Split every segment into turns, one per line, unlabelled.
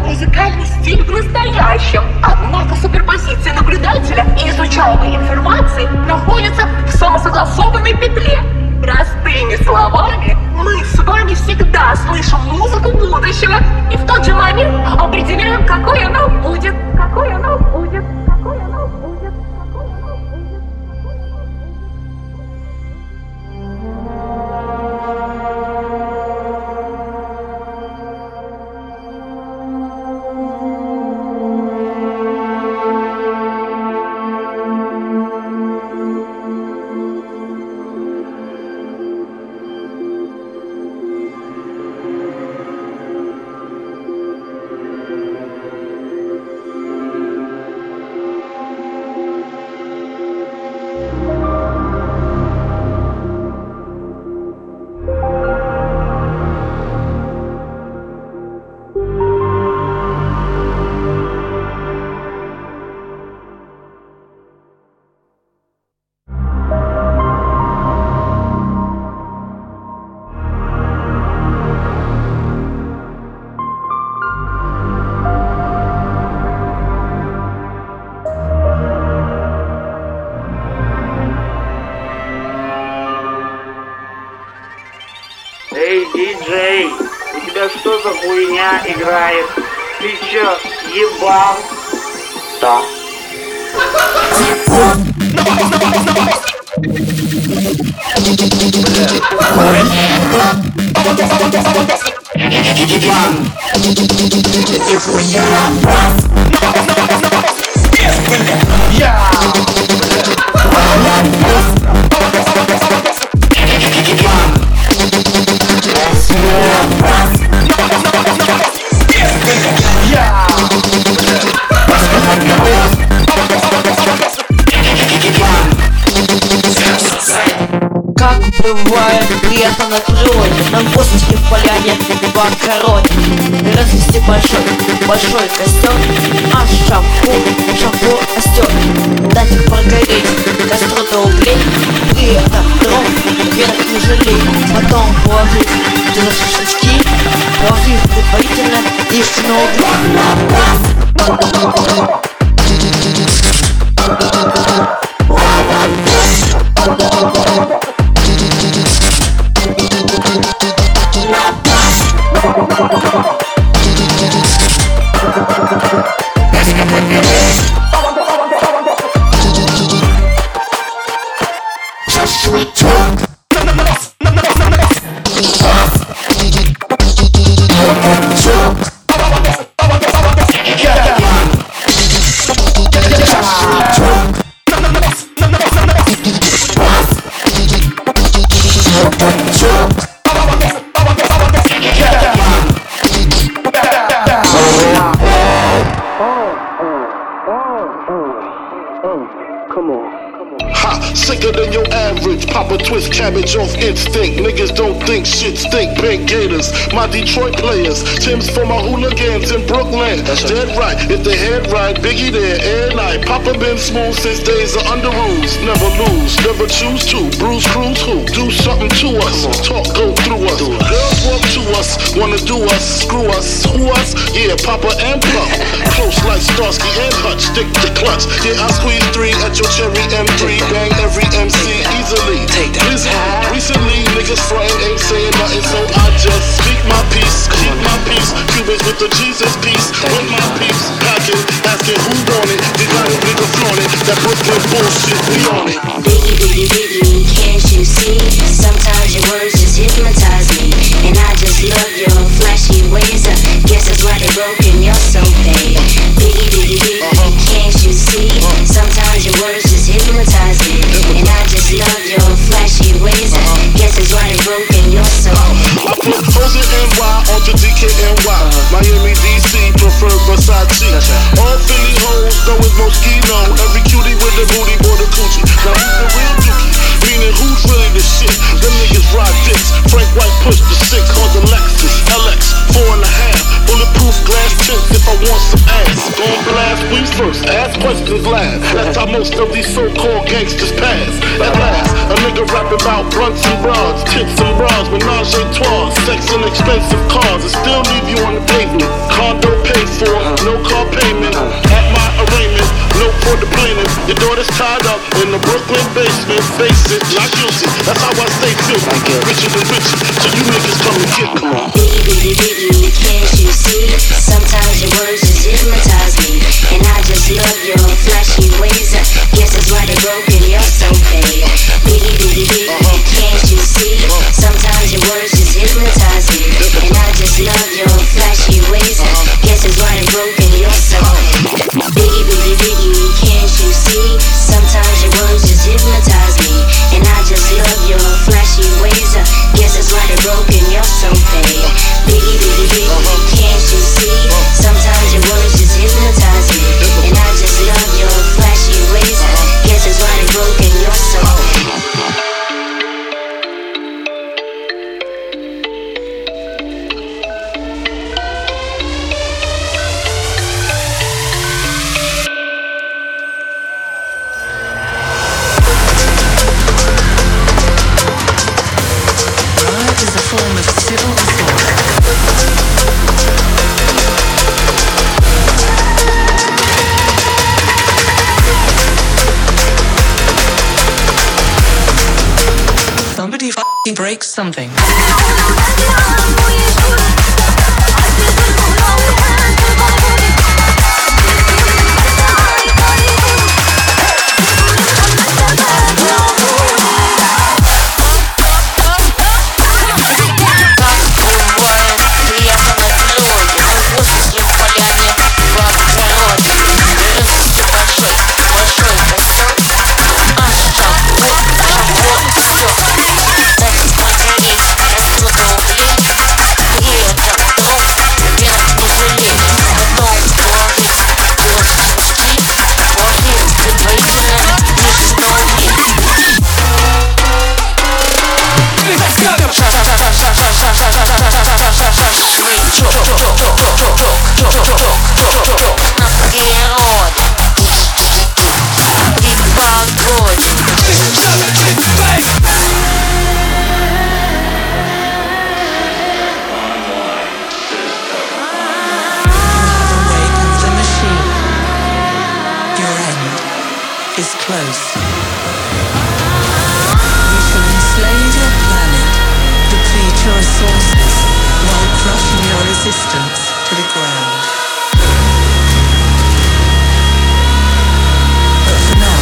музыкальный стиль в настоящем. Однако суперпозиция наблюдателя и изучаемой информации находится в самосогласованной петле. Простыми словами, мы с вами всегда слышим музыку будущего и в тот же момент определяем, какой она будет, какой она будет, какой она будет.
Эй, диджей, у тебя что за хуйня играет? Ты чё, ебал? Да.
Как бывает лето на природе, на воздухе в поляне по огороде. Развести большой костер, а шампур остер. Дать их прогореть, костру до углей, при этом дров вверх не жалей. Потом положить туда шашлычки, положив предварительно их на угли.
Sicker than your average, pop a twist cabbage off instinct. Niggas don't think shit stink, pink gators. My Detroit players, Tim's for my hooligans in Brooklyn. Dead right, if they head right, Biggie there, air night. Papa been smooth since days of under rules. Never lose, never choose to. Bruise, cruise, who? Do something to us. Talk, go through us. Girls walk to us, wanna do us, screw us. Who us? Yeah, Papa and Plum. Close like Starsky and Hutch, stick to clutch. Yeah, I squeeze 3 at your cherry M3. Bang every MC easily. Recently, niggas frontin' ain't saying nothing, so I just speak my peace, keep my peace. Cubans with the Jesus peace, with my peace. Packing, asking who want it. They got it, nigga flaunt it. That Brooklyn bullshit, we on it.
Biggie, biggie, biggie, can't you see? Sometimes your words just hypnotize me, and I just love your flashy ways. Guess that's why they're broken, you're so paid. Biggie, biggie, biggie, can't you see? Sometimes your words just hypnotize me, and I just love your flashy ways. Guess that's why they're broken, you're so
I put Hoes in NY onto DKNY. Miami, DC, prefer Versace. All Philly hoes, though it's Moschino. Every cutie with the booty, boy, the coochie. Now who's the real dookie? Meaning who's really the shit? Them niggas ride dicks. Frank White pushed the 6, called the Lexus LX 4.5. Bulletproof glass tints if I want some ass. Gon' blast please first, ask questions last. That's how most of these so-called gangsters pass. At last, a nigga rap about blunts and bras, tits and bras, menage a trois, sex and expensive cars, and still leave you on the pavement. Condo paid for, in the Brooklyn basement, face it, not guilty. That's how I stay filthy, richer than richer. So you niggas come and get me.
Biggie, biggie, biggie, can't you see? Sometimes your words just hypnotize me, and I just love your flashy ways. Guess that's why they broken, you're so fake. Biggie, biggie, biggie, can't you see? Sometimes your words just hypnotize me, and I just love your flashy ways. Guess that's why they broken, you're so fake. Biggie, biggie, biggie, can't you see? Sometimes your words just hypnotize me, and I just love your flashy ways. Guess that's why they broken, you're so fake. Biggie, biggie, biggie, can't you see? Sometimes your words just hypnotize me, and I just love your flashy ways. Guess that's why they broken, you're so fake.
Somebody f***ing break something. Is close. We shall enslave your planet, deplete your resources, while crushing your resistance to the ground. But for now,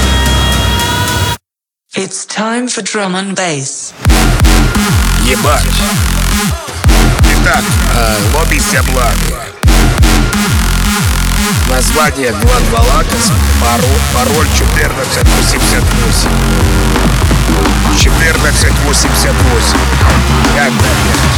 it's time for drum and bass.
Ебать. Итак, лобби Сяблака. Название Глан Валакас, пароль 1488. 1488. Как доехать?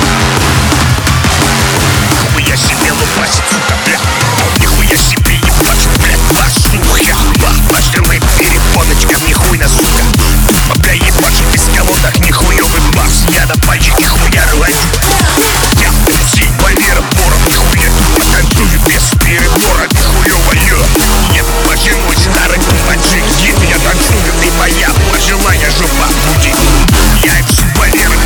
Нихуя себе лупасит, сука, бля. Нихуя себе ебачу, блядь, вашу хуя. Башенный перепоночка, нихуя, сука. Бля, ебачу без колодок, нихуёвый бас. Я на пальчик нихуя рвать. Я MC Валера Боров, нихуя тупо танцую без перебора, нихуёвое. Нет, почему старый кумаджик, я танцую, ты моя пожилая жопа будет. Я MC Валера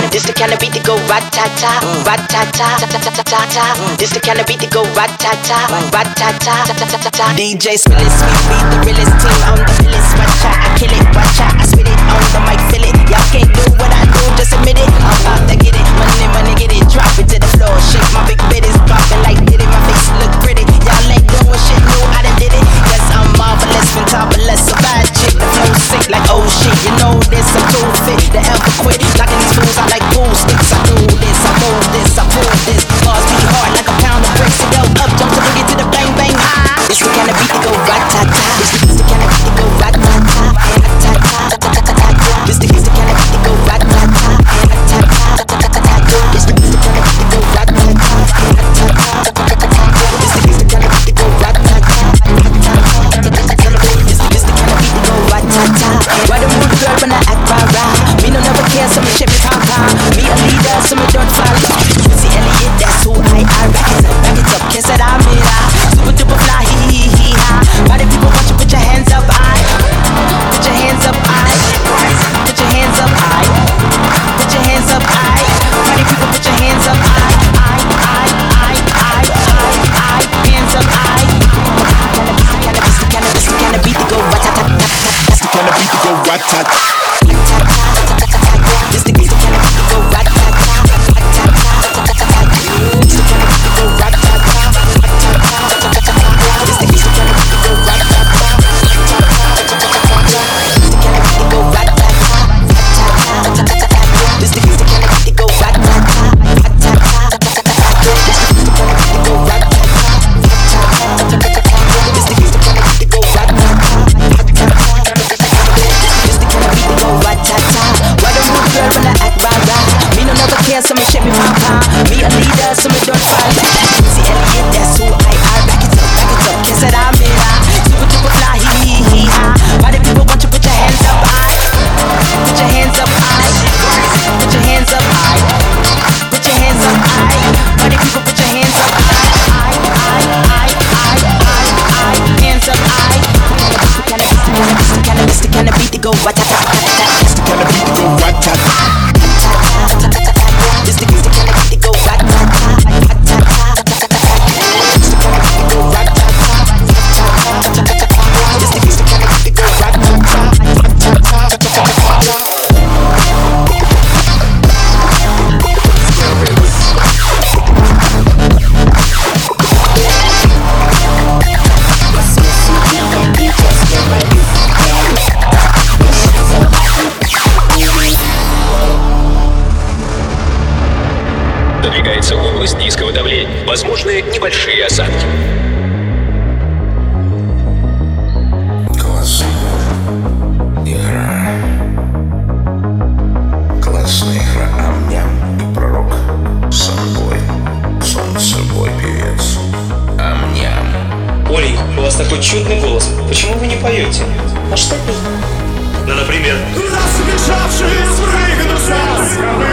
This the kind of beat that go rat-ta-ta, rat-ta-ta, ta-ta-ta-ta-ta. This the kind of beat that go rat-ta-ta, rat-ta-ta, ta-ta-ta-ta. DJ Spillis, sweet beat, the realest team on the realest. Watch out, I kill it, watch out, I spit it on the mic, feel it. Y'all can't do what I do, just admit it. I'm about to get it, money, money, get it, drop it to the floor. Shake my big bit is popping like did it. My face look pretty, y'all ain't doing shit new, I done did it. Yes, I'm marvelous, fantabulous, a bad chick. The flow sick like oh shit, you know this, I'm too fit to ever quit. Locking these fools out like pool sticks. I do this, I move this, I pull this. Bars be hard like a pound of bricks. It go up, jump to boogie to the bang bang high. This the kind of beat that go rat-ta-ta. This the kind of beat that go rat-ta-ta, rat-ta-ta, ta-ta-ta-ta. This the kind of beat that go rat-ta-ta, rat-ta-ta, ta-ta-ta-ta. This the kind of beat that go rat-ta-ta, rat-ta-ta, ta-ta-ta-ta. This the kind of beat that go rat-ta-ta, rat-ta-ta, ta-ta-ta-ta. This the kind of beat that go rat-ta-ta. Why the mood girl when I act rah-rah? Me no never care, so me shit me pom-pom. Me a leader, so me don't follow. See Elliot, that's who I back it up, kiss it, I'm it, super duper fly, hee hee hee ha. Party people want you put your hands up, put your hands up, put your hands up, put your hands up, party people put your hands up, hands up, This the kind of beat that go rat-ta-ta. This the kind of beat that go rat-ta-ta. This the kind of beat that go rat-ta-ta. This the kind of beat that go rat-ta-ta. This the kind of beat that go rat-ta-ta. This the kind of beat that go rat-ta-ta. This the kind of beat that go rat-ta-ta. This the kind of beat that go rat-ta-ta. Why the mood girl when I act rah-rah? Me no never care, so me shit me pom-pom. Me a leader, so me don't follow. See Elliot, that's who I back it up, kiss it, I'm it, super duper fly, hee hee hee ha. Why the people want you put your hands up, put your hands up, put your hands up, put your hands up, why the people put your hands up, hands up, This the kind of beat that go rat-ta-ta. This the kind of beat that go rat-ta-ta. This the kind of beat that go rat-ta-ta. This the kind of beat that go rat-ta-ta. This the kind of beat that go rat-ta-ta.
Надвигается область низкого давления. Возможны небольшие осадки.
Классная игра. Классная игра. Ам-ням. Пророк. Самбой. Солнцебой певец. Ам-ням.
Олей, у вас такой чудный голос. Почему вы не поете?
А что петь?
Ну, например...
Разбежавшие спрыгнутся с горы.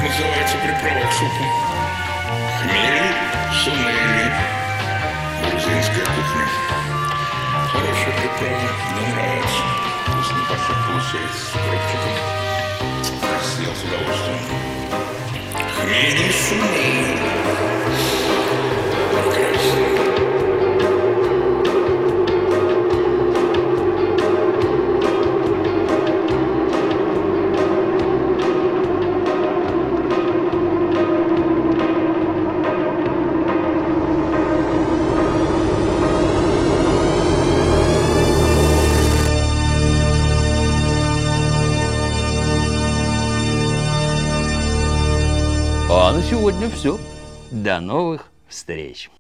называется приправа к супу. Хмели, сунели. Грузинская кухня. Хорошая приправа, мне нравится. Вкусно получается с укропчиком. Съел с удовольствием. Хмели, сунели. Прекрасно.
А на сегодня все. До новых встреч.